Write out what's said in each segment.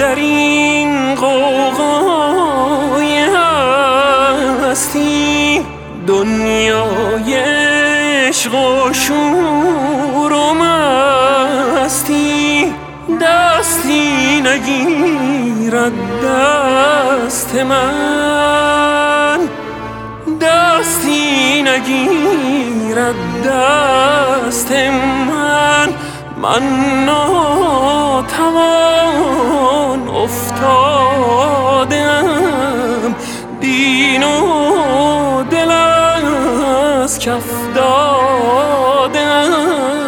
در این غوغای هستی، دنیای عشق و شور و مستی، دستی نگیرد دست من، دستی نگیرد دست من. من ناتوان افتادم، دین و دل از کف دادم.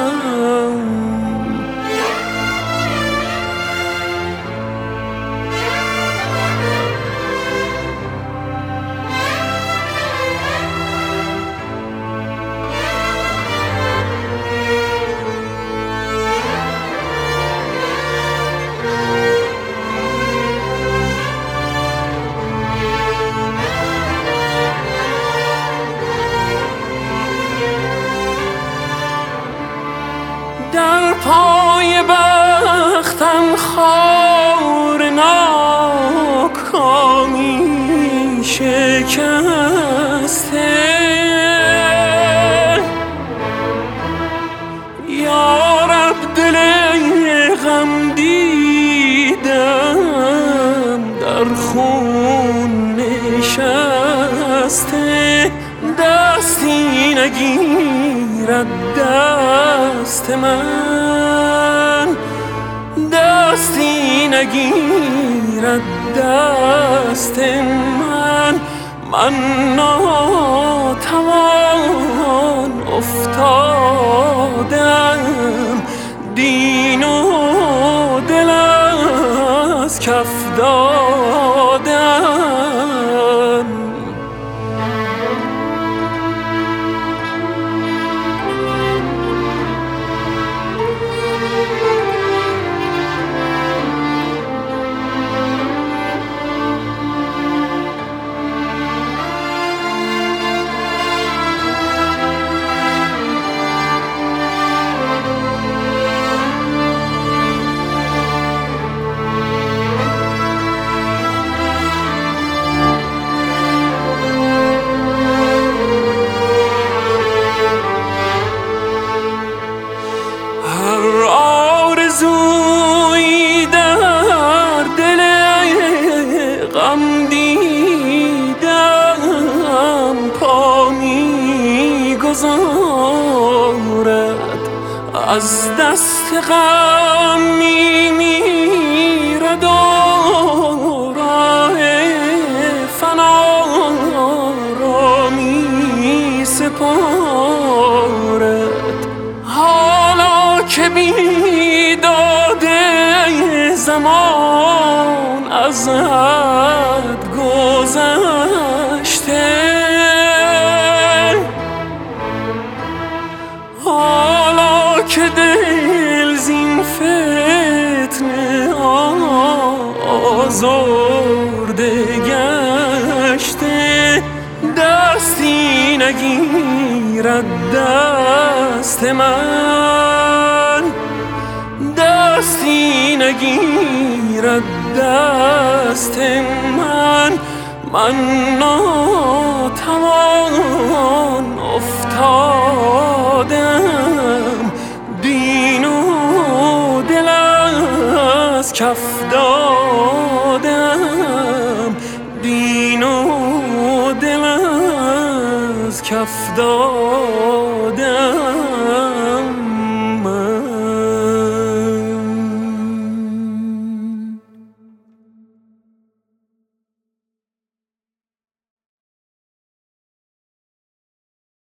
در پای بختم خار ناکامی شکسته، یا رب دل غم دیدم در خون نشسته، دستی نگیرد دست من، دستی نگیرد دست من. من ناتوان افتادم، دین و دل از کف دادم. از دست غم میمیرد و راه فنا را می سپارد. حالا که بیداد زمان از حد گذشته، که دل زین فتنه آزرده گشته، دستی نگیرد دست من، دستی نگیرد دست من. من ناتوان افتادم، دین و دل از کف دادم، دین و دل از کف دادم.